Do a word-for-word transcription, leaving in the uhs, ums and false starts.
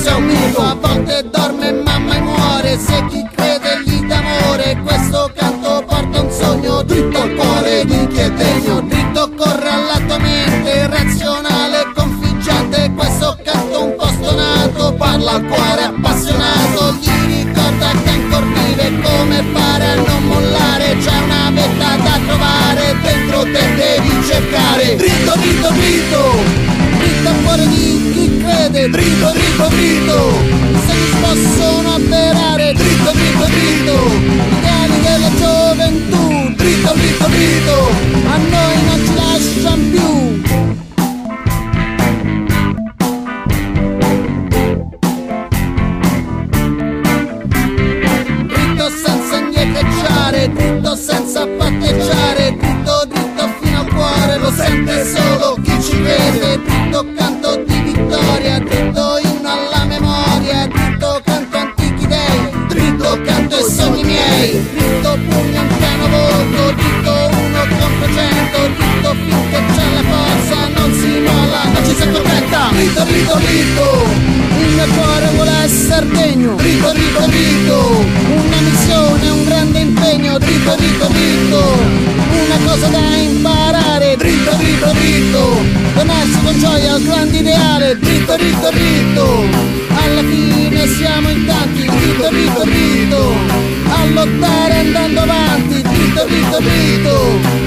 sei un mito. A volte dorme mamma e muore, se chi crede gli d'amore. Questo canto porta un sogno dritto al cuore di chi è degno. Dritto corre alla tua mente, razionale, configgente. Questo canto un po' stonato, parla al cuore appassionato. Gli ricorda che ancora vive, come fare a non mollare. C'è una vetta da trovare, dentro te devi cercare. Dritto, dritto, dritto, dritto al cuore di chi crede. Dritto, dritto, dritto, se mi possono avverare. Dritto, dritto, dritto, ideali della gioventù. Dritto, dritto, dritto, a noi non ci lasciano più. Dritto senza indietreggiare, dritto senza patteggiare. Dritto, dritto fino al cuore, lo sente solo chi ci vede. Dritto canto di vittoria, dritto inno alla memoria. Dritto canto antichi dei, dritto canto e sogni miei. Dritto pugno in piano volto, dritto uno contro cento. Dritto finché c'è la forza, non si molla, non ci si accontenta. Dritto, dritto, dritto, il mio cuore vuole essere degno. Dritto, dritto, dritto, una missione, un grande impegno. Dritto, dritto, dritto, una cosa da imparare. Dritto, dritto, dritto, donarsi con gioia al grande ideale. Dritto, dritto, dritto, alla fine siamo in tanti. Dritto, dritto, dritto, a lottare andando avanti. Dritto, dritto, dritto,